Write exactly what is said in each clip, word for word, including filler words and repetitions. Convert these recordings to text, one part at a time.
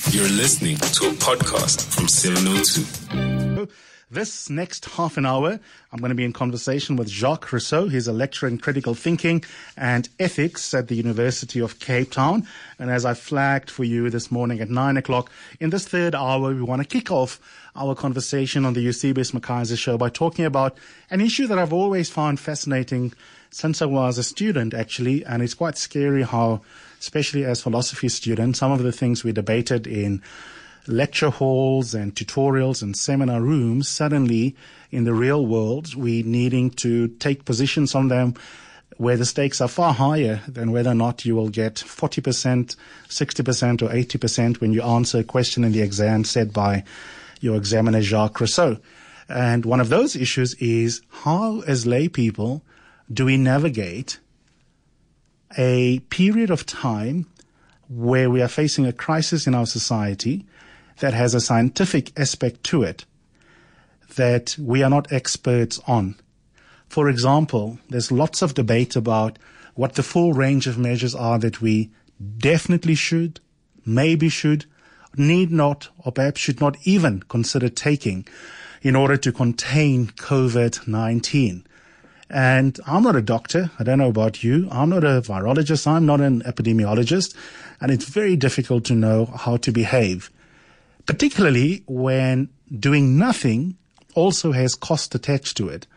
You're listening to a podcast from seven oh two. This next half an hour, I'm going to be in conversation with Jacques Rousseau. He's a lecturer in critical thinking and ethics at the University of Cape Town. And as I flagged for you this morning at nine o'clock, in this third hour, we want to kick off our conversation on the Eusebius McKaiser show by talking about an issue that I've always found fascinating since I was a student, actually. And it's quite scary how, especially as philosophy students, some of the things we debated in lecture halls and tutorials and seminar rooms, suddenly in the real world, we needing to take positions on them where the stakes are far higher than whether or not you will get forty percent, sixty percent or eighty percent when you answer a question in the exam said by your examiner, Jacques Rousseau. And one of those issues is how, as lay people, do we navigate a period of time where we are facing a crisis in our society that has a scientific aspect to it that we are not experts on. For example, there's lots of debate about what the full range of measures are that we definitely should, maybe should, need not, or perhaps should not even consider taking in order to contain COVID nineteen. And I'm not a doctor. I don't know about you. I'm not a virologist. I'm not an epidemiologist. And it's very difficult to know how to behave, particularly when doing nothing also has cost attached to it.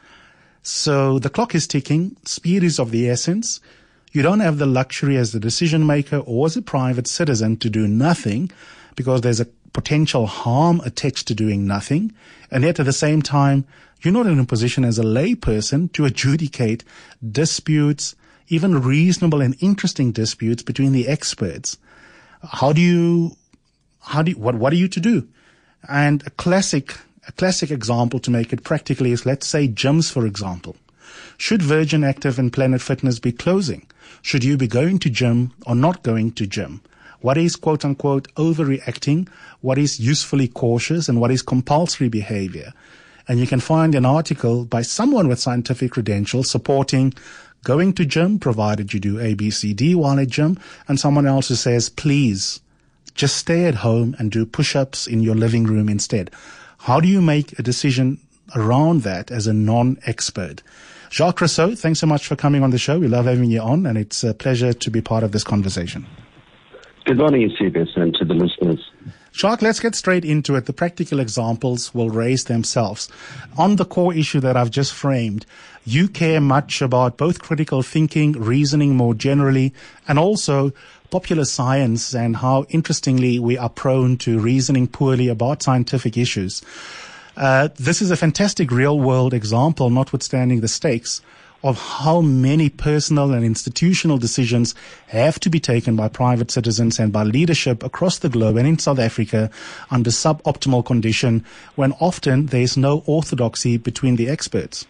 So the clock is ticking. Speed is of the essence. You don't have the luxury as the decision maker or as a private citizen to do nothing because there's a potential harm attached to doing nothing. And yet at the same time, you're not in a position as a lay person to adjudicate disputes, even reasonable and interesting disputes between the experts. How do you, how do you, what, what are you to do? And a classic, a classic example to make it practically is, let's say, gyms, for example. Should Virgin Active and Planet Fitness be closing? Should you be going to gym or not going to gym? What is quote unquote overreacting? What is usefully cautious? And what is compulsory behavior? And you can find an article by someone with scientific credentials supporting going to gym, provided you do A, B, C, D while at gym, and someone else who says, please, just stay at home and do push-ups in your living room instead. How do you make a decision around that as a non-expert? Jacques Rousseau, thanks so much for coming on the show. We love having you on, and it's a pleasure to be part of this conversation. Good morning, Eusebius, and to the listeners. Jacques, let's get straight into it. The practical examples will raise themselves. On the core issue that I've just framed, you care much about both critical thinking, reasoning more generally, and also popular science and how, interestingly, we are prone to reasoning poorly about scientific issues. Uh, this is a fantastic real-world example, notwithstanding the stakes, of how many personal and institutional decisions have to be taken by private citizens and by leadership across the globe and in South Africa under suboptimal condition when often there's no orthodoxy between the experts.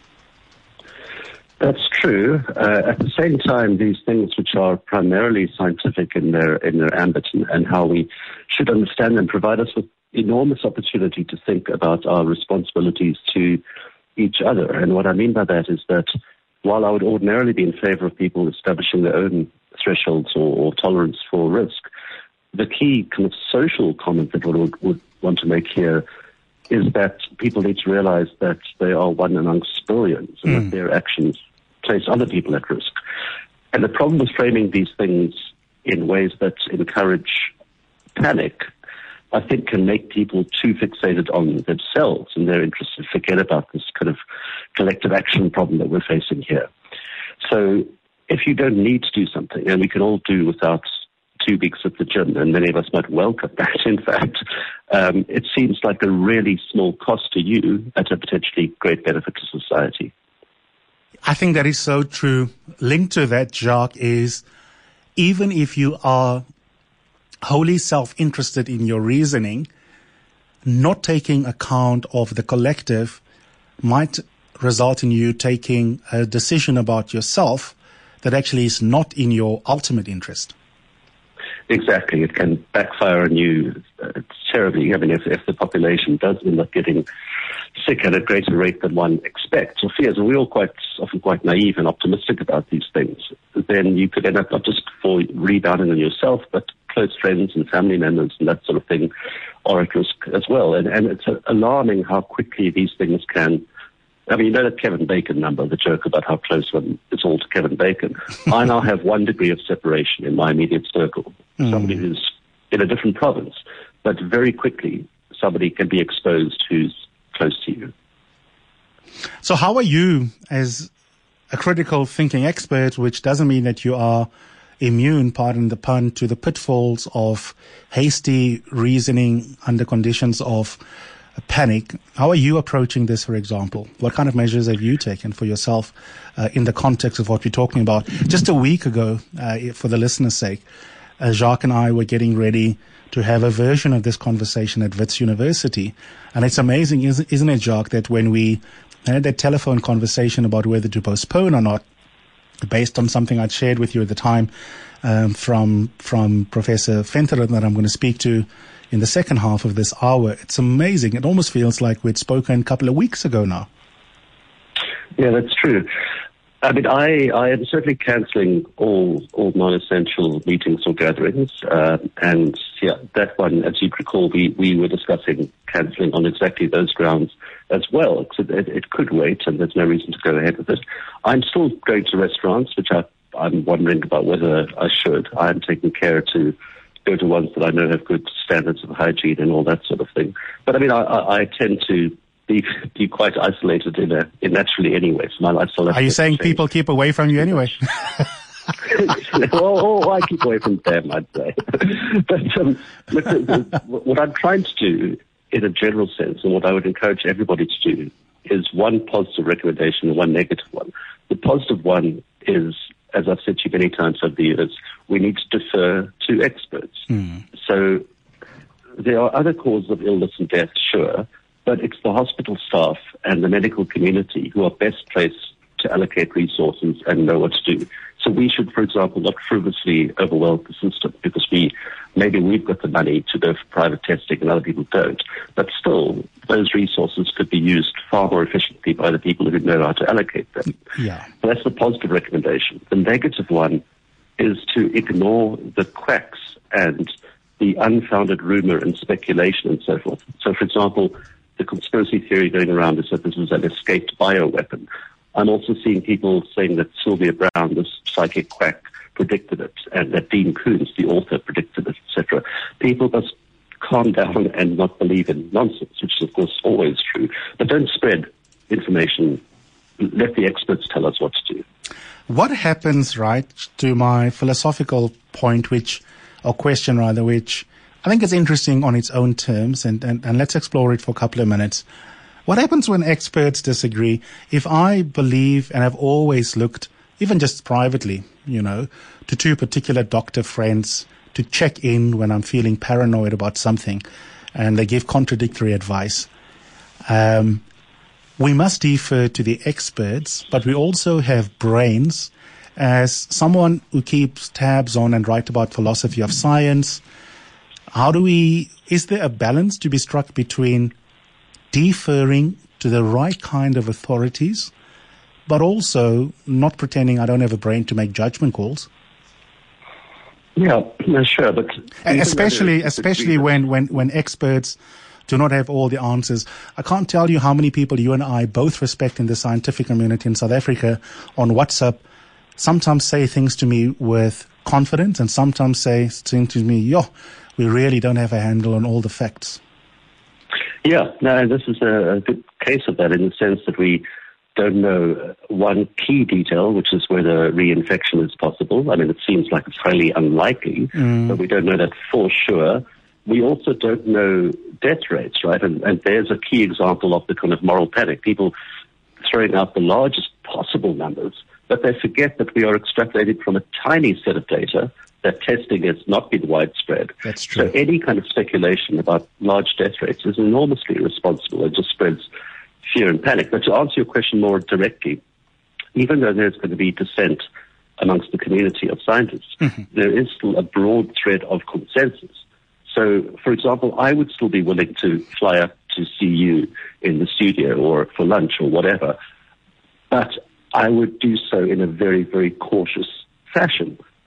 That's true. Uh, at the same time, these things which are primarily scientific in their in their ambit and, and how we should understand them provide us with enormous opportunity to think about our responsibilities to each other. And what I mean by that is that while I would ordinarily be in favor of people establishing their own thresholds or, or tolerance for risk, the key kind of social comment that we would, would want to make here is that people need to realize that they are one amongst billions and mm. that their actions place other people at risk. And the problem with framing these things in ways that encourage panic, I think, can make people too fixated on themselves and their interests and forget about this kind of collective action problem that we're facing here. So if you don't need to do something, and we can all do without two weeks at the gym, and many of us might welcome that, in fact, um, it seems like a really small cost to you at a potentially great benefit to society. I think that is so true. Linked to that, Jacques, is even if you are wholly self-interested in your reasoning, not taking account of the collective might result in you taking a decision about yourself that actually is not in your ultimate interest. Exactly. It can backfire on you uh, terribly. I mean, if, if the population does end up getting sick at a greater rate than one expects or fears, and we're all quite often quite naive and optimistic about these things, then you could end up not just for rebounding on yourself, but close friends and family members and that sort of thing are at risk as well. And, and it's alarming how quickly these things can. I mean, you know that Kevin Bacon number, the joke about how close one is all to Kevin Bacon. I now have one degree of separation in my immediate circle. Mm. Somebody who's in a different province, but very quickly somebody can be exposed who's close to you. So how are you, as a critical thinking expert, which doesn't mean that you are immune, pardon the pun, to the pitfalls of hasty reasoning under conditions of panic, how are you approaching this, for example? What kind of measures have you taken for yourself uh, in the context of what we're talking about? Just a week ago, uh, for the listener's sake, uh, Jacques and I were getting ready to have a version of this conversation at Wits University. And it's amazing, isn't it, Jacques, that when we had that telephone conversation about whether to postpone or not, based on something I'd shared with you at the time um, from from Professor Venter that I'm going to speak to in the second half of this hour, it's amazing. It almost feels like we'd spoken a couple of weeks ago now. Yeah, that's true. I mean, I, I am certainly cancelling all all non-essential meetings or gatherings. Uh, and, yeah, that one, as you recall, we, we were discussing cancelling on exactly those grounds as well. So it, it could wait, and there's no reason to go ahead with it. I'm still going to restaurants, which I, I'm wondering about whether I should. I'm taking care to go to ones that I know have good standards of hygiene and all that sort of thing. But, I mean, I, I, I tend to Be, be quite isolated in a in naturally anyway. So my lifestyle. Are you saying change. People keep away from you anyway? well, oh, I keep away from them, I'd say. But um, look, the, the, what I'm trying to do, in a general sense, and what I would encourage everybody to do, is one positive recommendation and one negative one. The positive one is, as I've said to you many times over the years, we need to defer to experts. Mm. So there are other causes of illness and death, sure. But it's the hospital staff and the medical community who are best placed to allocate resources and know what to do. So we should, for example, not frivolously overwhelm the system because we maybe we've got the money to go for private testing and other people don't. But still, those resources could be used far more efficiently by the people who know how to allocate them. Yeah. So that's the positive recommendation. The negative one is to ignore the quacks and the unfounded rumor and speculation and so forth. So, for example, the conspiracy theory going around is that this is an escaped bioweapon. I'm also seeing people saying that Sylvia Brown, this psychic quack, predicted it, and that Dean Koontz, the author, predicted it, et cetera. People must calm down and not believe in nonsense, which is, of course, always true. But don't spread information. Let the experts tell us what to do. What happens, right, to my philosophical point, which, or question rather, which I think it's interesting on its own terms, and, and, and let's explore it for a couple of minutes. What happens when experts disagree? If I believe and have always looked, even just privately, you know, to two particular doctor friends to check in when I'm feeling paranoid about something, and they give contradictory advice, um, we must defer to the experts, but we also have brains. As someone who keeps tabs on and write about philosophy of science, how do we, is there a balance to be struck between deferring to the right kind of authorities, but also not pretending I don't have a brain to make judgment calls? Yeah, no, sure, but especially, especially when, when, when experts do not have all the answers. I can't tell you how many people you and I both respect in the scientific community in South Africa on WhatsApp sometimes say things to me with confidence and sometimes say things to me, yo, we really don't have a handle on all the facts. Yeah, no, this is a good case of that in the sense that we don't know one key detail, which is whether reinfection is possible. I mean, it seems like it's highly unlikely, mm. but we don't know that for sure. We also don't know death rates, right? And, and there's a key example of the kind of moral panic. People throwing out the largest possible numbers, but they forget that we are extrapolating from a tiny set of data, that testing has not been widespread. That's true. So any kind of speculation about large death rates is enormously irresponsible. It just spreads fear and panic. But to answer your question more directly, even though there's going to be dissent amongst the community of scientists, mm-hmm. there is still a broad thread of consensus. So, for example, I would still be willing to fly up to see you in the studio or for lunch or whatever, but I would do so in a very, very cautious fashion.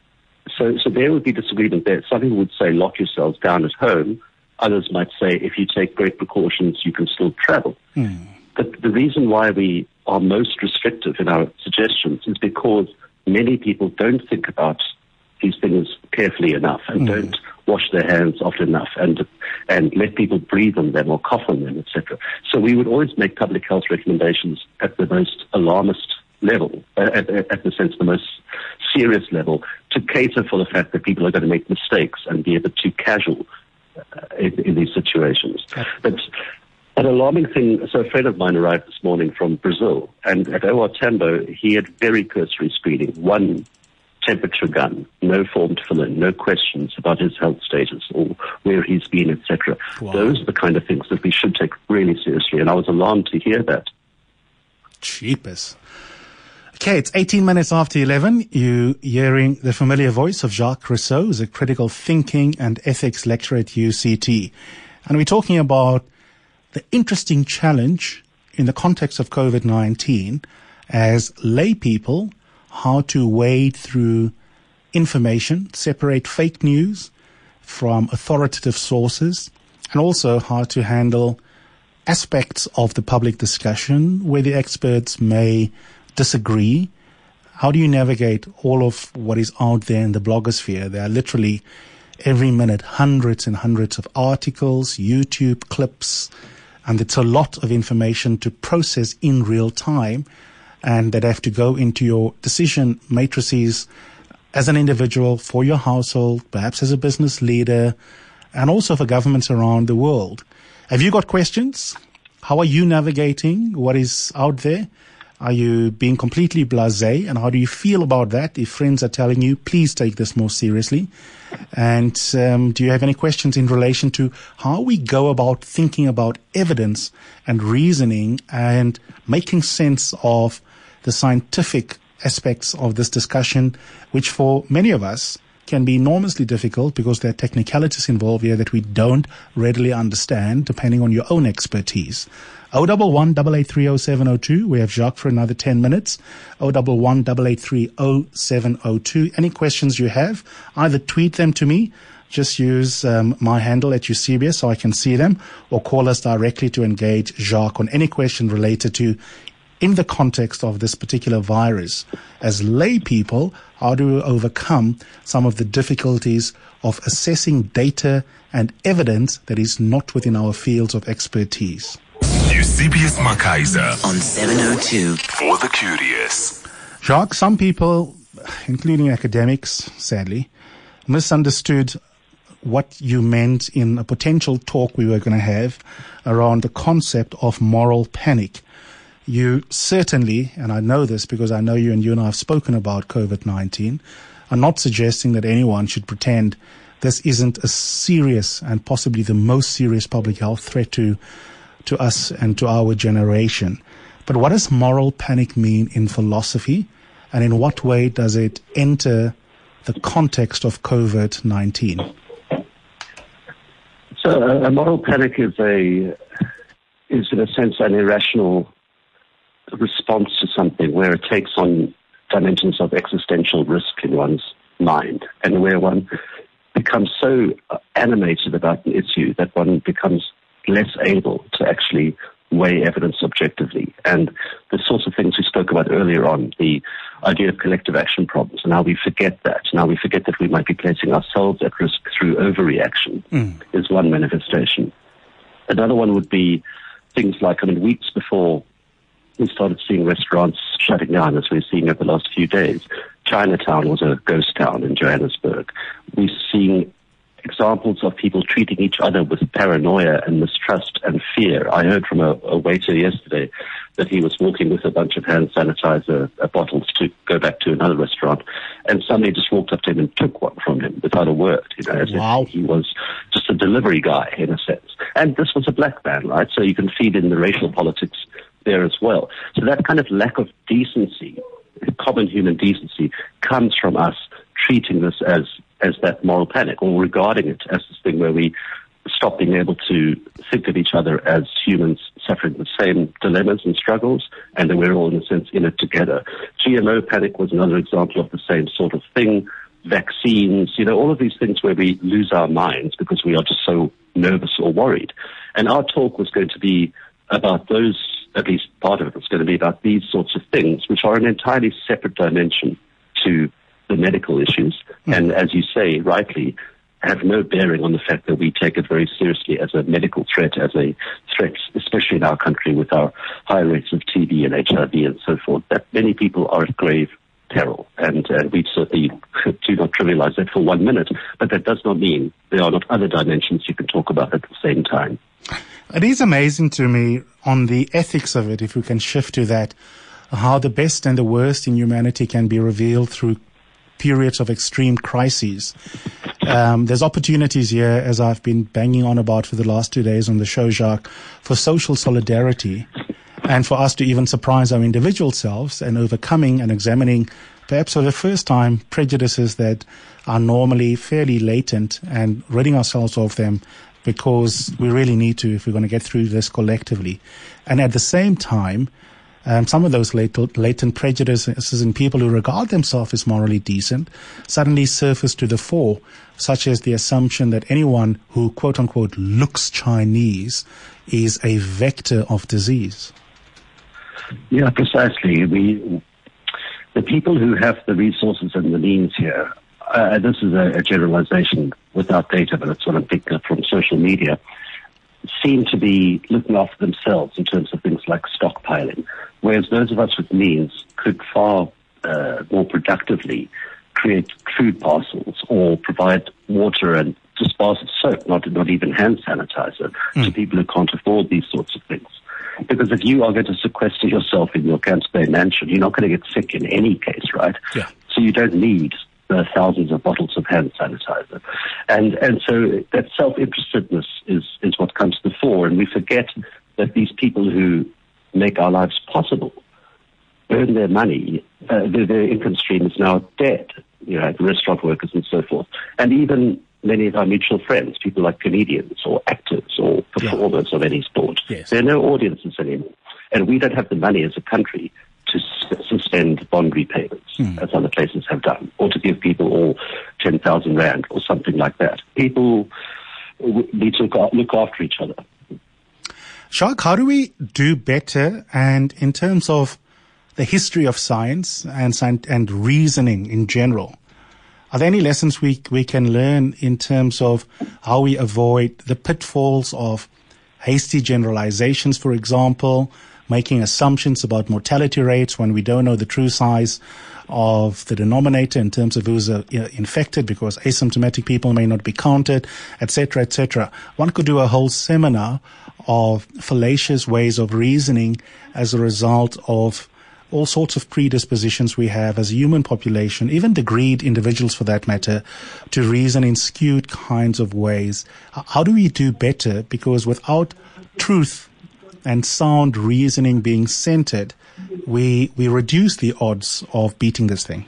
so, so there would be disagreement there. Some people would say lock yourselves down at home. Others might say if you take great precautions, you can still travel. Mm. But the reason why we are most restrictive in our suggestions is because many people don't think about these things carefully enough and mm. don't wash their hands often enough and and let people breathe on them or cough on them, et cetera. So we would always make public health recommendations at the most alarmist level, uh, at, at the sense the most serious level, to cater for the fact that people are going to make mistakes and be a bit too casual uh, in, in these situations. But an alarming thing, so a friend of mine arrived this morning from Brazil, and at O R Tambo, he had very cursory screening, one temperature gun, no form to fill in, no questions about his health status or where he's been, et cetera. Wow. Those are the kind of things that we should take really seriously, and I was alarmed to hear that. Cheapest. Okay, it's eighteen minutes after eleven. You hearing the familiar voice of Jacques Rousseau, who's a critical thinking and ethics lecturer at U C T. And we're talking about the interesting challenge in the context of COVID nineteen as lay people, how to wade through information, separate fake news from authoritative sources, and also how to handle aspects of the public discussion where the experts may disagree. How do you navigate all of what is out there in the blogosphere? There are literally every minute hundreds and hundreds of articles, YouTube clips, and it's a lot of information to process in real time, and that have to go into your decision matrices as an individual, for your household, perhaps as a business leader, and also for governments around the world. Have you got questions? How are you navigating what is out there? Are you being completely blasé? And how do you feel about that if friends are telling you, please take this more seriously? And um, do you have any questions in relation to how we go about thinking about evidence and reasoning and making sense of the scientific aspects of this discussion, which for many of us can be enormously difficult because there are technicalities involved here that we don't readily understand depending on your own expertise. oh one one, eight eight three, oh seven oh two. We have Jacques for another ten minutes. oh one one, eight eight three, oh seven oh two. Any questions you have, either tweet them to me, just use um, my handle at Eusebius so I can see them, or call us directly to engage Jacques on any question related to, in the context of this particular virus. As lay people, how do we overcome some of the difficulties of assessing data and evidence that is not within our fields of expertise? Eusebius Makaiser on seven oh two. For the curious. Jacques, some people, including academics, sadly, misunderstood what you meant in a potential talk we were going to have around the concept of moral panic. You certainly, and I know this because I know you and you and I have spoken about COVID nineteen, are not suggesting that anyone should pretend this isn't a serious and possibly the most serious public health threat to to us and to our generation. But what does moral panic mean in philosophy, and in what way does it enter the context of COVID nineteen? So a moral panic is a is in a sense an irrational response to something where it takes on dimensions of existential risk in one's mind, and where one becomes so animated about an issue that one becomes less able to actually weigh evidence objectively. And the sorts of things we spoke about earlier on, the idea of collective action problems, and how we forget that. Now we forget that we might be placing ourselves at risk through overreaction mm. is one manifestation. Another one would be things like, I mean, weeks before we started seeing restaurants shutting down, as we're seeing over the last few days, Chinatown was a ghost town in Johannesburg. We're seeing examples of people treating each other with paranoia and mistrust and fear. I heard from a, a waiter yesterday that he was walking with a bunch of hand sanitizer uh, bottles to go back to another restaurant, and somebody just walked up to him and took one from him without a word. You know, as wow. if he was just a delivery guy in a sense. And this was a black man, right? So you can feed in the racial politics there as well. So that kind of lack of decency, common human decency, comes from us treating this as as that moral panic, or regarding it as this thing where we stop being able to think of each other as humans suffering the same dilemmas and struggles, and that we're all, in a sense, in it together. G M O panic was another example of the same sort of thing, vaccines, you know, all of these things where we lose our minds because we are just so nervous or worried. And our talk was going to be about those, at least part of it was going to be about these sorts of things, which are an entirely separate dimension to the medical issues. Mm. And as you say, rightly, have no bearing on the fact that we take it very seriously as a medical threat, as a threat, especially in our country with our high rates of T B and H I V and so forth, that many people are at grave peril. And uh, we certainly do not trivialize that for one minute, but that does not mean there are not other dimensions you can talk about at the same time. It is amazing to me on the ethics of it, if we can shift to that, how the best and the worst in humanity can be revealed through periods of extreme crises. Um, there's opportunities here, as I've been banging on about for the last two days on the show, Jacques, for social solidarity and for us to even surprise our individual selves and overcoming and examining, perhaps for the first time, prejudices that are normally fairly latent and ridding ourselves of them, because we really need to if we're going to get through this collectively. And at the same time, Um, some of those latent, latent prejudices in people who regard themselves as morally decent suddenly surface to the fore, such as the assumption that anyone who, quote unquote, looks Chinese is a vector of disease. Yeah, precisely. We, the people who have the resources and the means here, uh, this is a, a generalization without data, but it's what I'm picking up from social media, seem to be looking after themselves in terms of things like stockpiling, whereas those of us with means could far uh, more productively create food parcels or provide water and just bars of soap, not, not even hand sanitizer, mm. to people who can't afford these sorts of things. Because if you are going to sequester yourself in your Camps Bay mansion, you're not going to get sick in any case, right? Yeah. So you don't need the thousands of bottles of hand sanitizer. And and so that self-interestedness is, is what comes to the fore, and we forget that these people who make our lives possible earn their money, uh, their, their income stream is now dead, you know, restaurant workers and so forth. And even many of our mutual friends, people like comedians or actors or performers yeah. of any sport, yes. there are no audiences anymore. And we don't have the money as a country to s- suspend bond repayments, mm. as other places have done, or to give people all ten thousand rand or something like that. People w- need to look, look after each other. Jacques, how do we do better? And in terms of the history of science and and reasoning in general, are there any lessons we we can learn in terms of how we avoid the pitfalls of hasty generalizations, for example, making assumptions about mortality rates when we don't know the true size of the denominator in terms of who's uh, infected, because asymptomatic people may not be counted, et cetera, et cetera. One could do a whole seminar of fallacious ways of reasoning as a result of all sorts of predispositions we have as a human population, even the greed individuals for that matter, to reason in skewed kinds of ways. How do we do better? Because without truth and sound reasoning being centered, we we reduce the odds of beating this thing.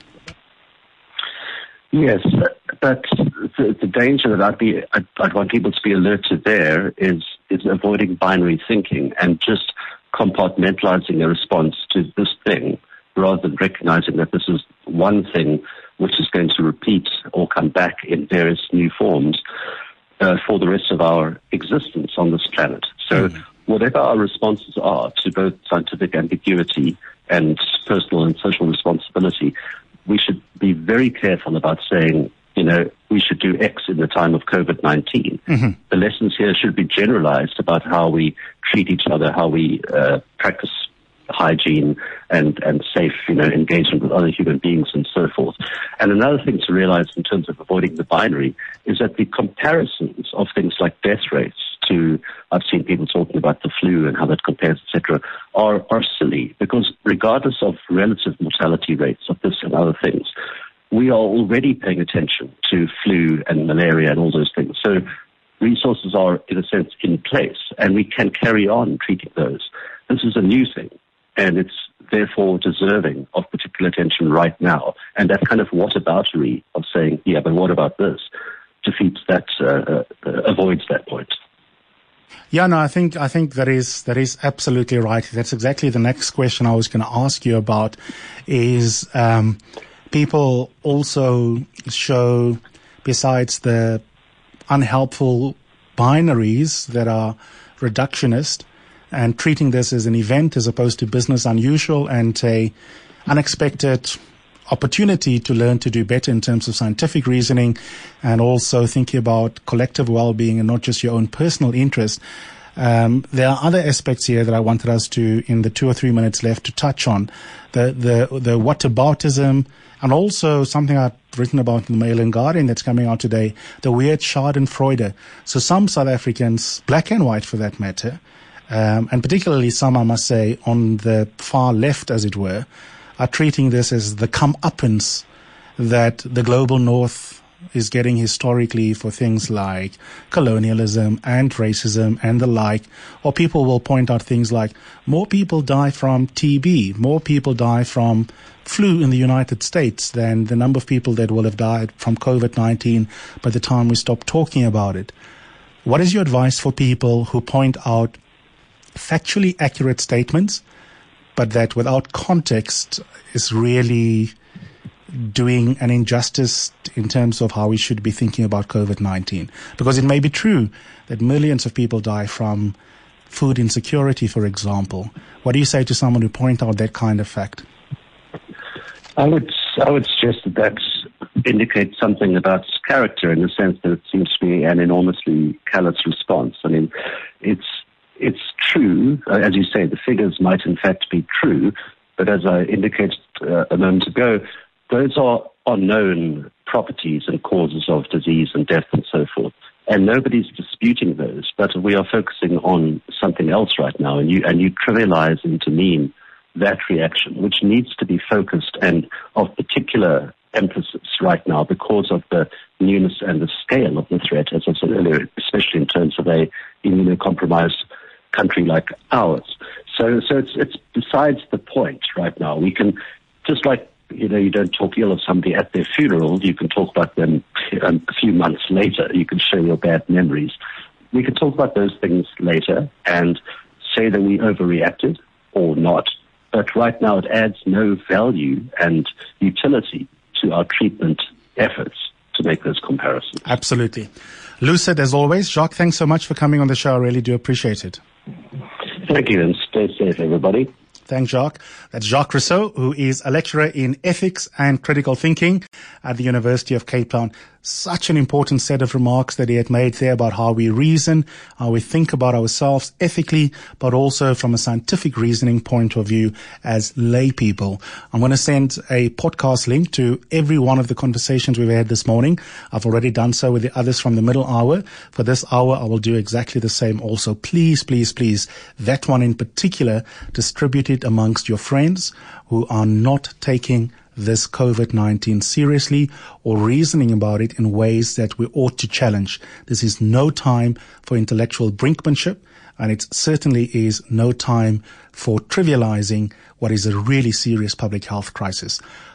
Yes, but the, the danger that I'd be I'd, I'd want people to be alert to there is is avoiding binary thinking and just compartmentalizing a response to this thing rather than recognizing that this is one thing which is going to repeat or come back in various new forms uh, for the rest of our existence on this planet. So mm. whatever our responses are to both scientific ambiguity and personal and social responsibility, we should be very careful about saying, you know, we should do X in the time of COVID nineteen. Mm-hmm. The lessons here should be generalized about how we treat each other, how we uh, practice hygiene and, and safe, you know, engagement with other human beings and so forth. And another thing to realize in terms of avoiding the binary is that the comparisons of things like death rates to, I've seen people talking about the flu and how that compares, et cetera, are, are silly, because regardless of relative mortality rates of this and other things, we are already paying attention to flu and malaria and all those things. So resources are, in a sense, in place, and we can carry on treating those. This is a new thing, and it's therefore deserving of particular attention right now. And that kind of whataboutery of saying, yeah, but what about this, defeats that, uh, uh, avoids that point. Yeah, no, I think I think that is that is absolutely right. That's exactly the next question I was going to ask you about. Is um, people also show, besides the unhelpful binaries that are reductionist and treating this as an event as opposed to business unusual and a unexpected opportunity to learn to do better in terms of scientific reasoning and also thinking about collective well-being and not just your own personal interest. Um, there are other aspects here that I wanted us to, in the two or three minutes left, to touch on. The, the, the whataboutism, and also something I've written about in the Mail and Guardian that's coming out today, the weird schadenfreude. So some South Africans, black and white for that matter, um, and particularly some, I must say, on the far left, as it were, are treating this as the comeuppance that the global north is getting historically for things like colonialism and racism and the like. Or people will point out things like more people die from T B, more people die from flu in the United States than the number of people that will have died from COVID nineteen by the time we stop talking about it. What is your advice for people who point out factually accurate statements, but that without context is really doing an injustice in terms of how we should be thinking about COVID nineteen? Because it may be true that millions of people die from food insecurity, for example. What do you say to someone who point out that kind of fact? I would I would suggest that that indicates something about character in the sense that it seems to be an enormously callous response. I mean, it's it's true, uh, as you say, the figures might in fact be true, but as I indicated uh, a moment ago, those are, are known properties and causes of disease and death and so forth. And nobody's disputing those, but we are focusing on something else right now, and you, and you trivialize and demean that reaction, which needs to be focused and of particular emphasis right now because of the newness and the scale of the threat, as I said earlier, especially in terms of a immunocompromised country like ours. So, so it's, it's besides the point right now. We can, just like, you know, you don't talk ill of somebody at their funeral, you can talk about them um, a few months later. You can share your bad memories. We can talk about those things later and say that we overreacted or not. But right now it adds no value and utility to our treatment efforts to make those comparisons. Absolutely. Lucid, as always. Jacques, thanks so much for coming on the show. I really do appreciate it. Thank you, and stay safe, everybody. Thanks, Jacques. That's Jacques Rousseau, who is a lecturer in ethics and critical thinking at the University of Cape Town. Such an important set of remarks that he had made there about how we reason, how we think about ourselves ethically, but also from a scientific reasoning point of view as lay people. I'm going to send a podcast link to every one of the conversations we've had this morning. I've already done so with the others from the middle hour. For this hour, I will do exactly the same also. Please, please, please, that one in particular, distribute it amongst your friends who are not taking this COVID nineteen seriously or reasoning about it in ways that we ought to challenge. This is no time for intellectual brinkmanship, and it certainly is no time for trivializing what is a really serious public health crisis.